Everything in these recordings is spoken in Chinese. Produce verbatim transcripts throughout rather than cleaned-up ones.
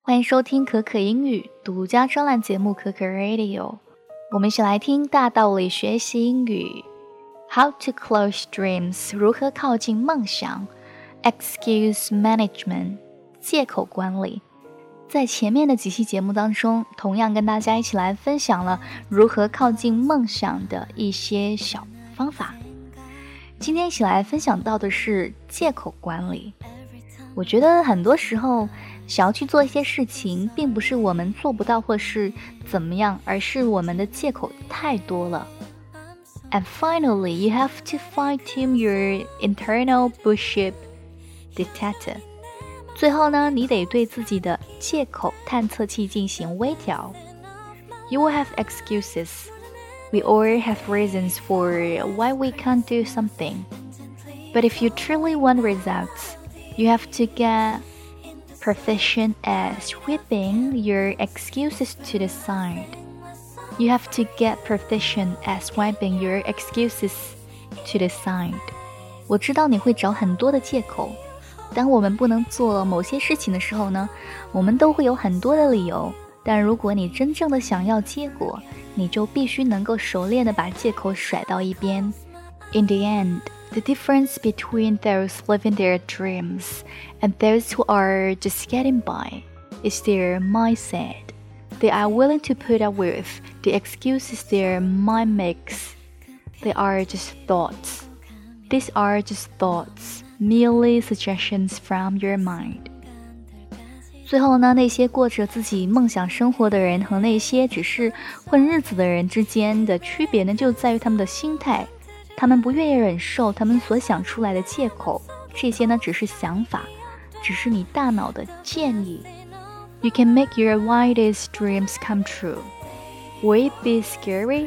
欢迎收听可可英语独家专栏节目可可 Radio， 我们一起来听大道理学习英语。 How to close dreams， 如何靠近梦想。 Excuse management， 借口管理。在前面的几期节目当中，同样跟大家一起来分享了如何靠近梦想的一些小方法。今天一起来分享到的是借口管理。我觉得很多时候想要去做一些事情，并不是我们做不到或是怎么样，而是我们的借口太多了。 And finally, you have to fine-tune your internal bullshit detector。 最后呢，你得对自己的借口探测器进行微调。 You will have excuses. We all have reasons for why we can't do something. But if you truly want results, you have to get proficient at sweeping your excuses to the side. You have to get proficient at swiping your excuses to the side. 我知道你会找很多的借口，当我们不能做某些事情的时候呢，我们都会有很多的理由，但如果你真正的想要结果，你就必须能够熟练的把借口甩到一边。 In the end, the difference between those living their dreams and those who are just getting by is their mindset. They are willing to put up with the excuses their mind makes. They are just thoughts. These are just thoughts, merely suggestions from your mind. 最后呢，那些过着自己梦想生活的人和那些只是混日子的人之间的区别呢，就在于他们的心态。他们不愿意忍受他们所想出来的借口，这些呢只是想法，只是你大脑的建议。 You can make your wildest dreams come true. Will it be scary?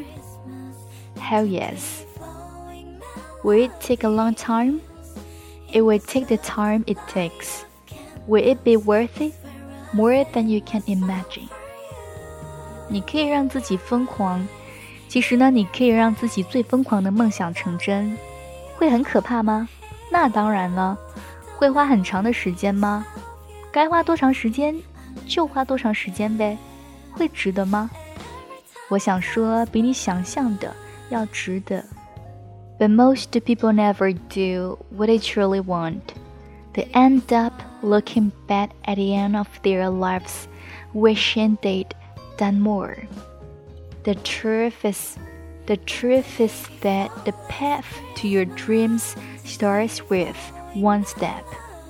Hell yes. Will it take a long time? It will take the time it takes. Will it be worth it? More than you can imagine. 你可以让自己疯狂，其实呢，你可以让自己最疯狂的梦想成真。会很可怕吗？那当然了。会花很长的时间吗？该花多长时间就花多长时间呗。会值得吗？我想说，比你想象的要值得。 But most people never do what they truly want. They end up looking back at the end of their lives, wishing they'd done more. The truth is, the truth is that the path to your dreams starts with one step,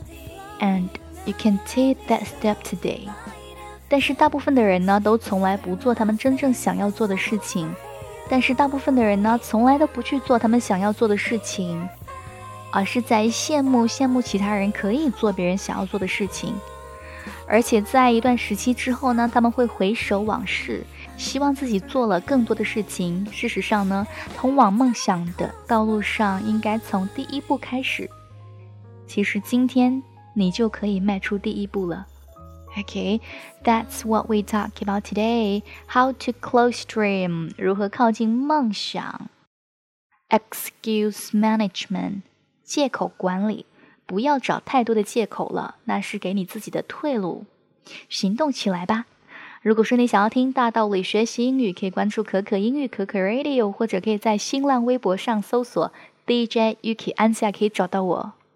and you can take that step today. 但是大部分的人呢，都从来不做他们真正想要做的事情。但是大部分的人呢，从来都不去做他们想要做的事情，而是在羡慕羡慕其他人可以做别人想要做的事情。而且在一段时期之后呢，他们会回首往事，希望自己做了更多的事情。事实上呢，通往梦想的道路上应该从第一步开始。其实今天你就可以迈出第一步了。Okay, that's what we talk about today. How to close dream， 如何靠近梦想。 Excuse management， 借口管理。不要找太多的借口了，那是给你自己的退路。行动起来吧。如果说你想要听大道理学习英语，可以关注可可英语可可 Radio， 或者可以在新浪微博上搜索 D J Yuki 按下可以找到我。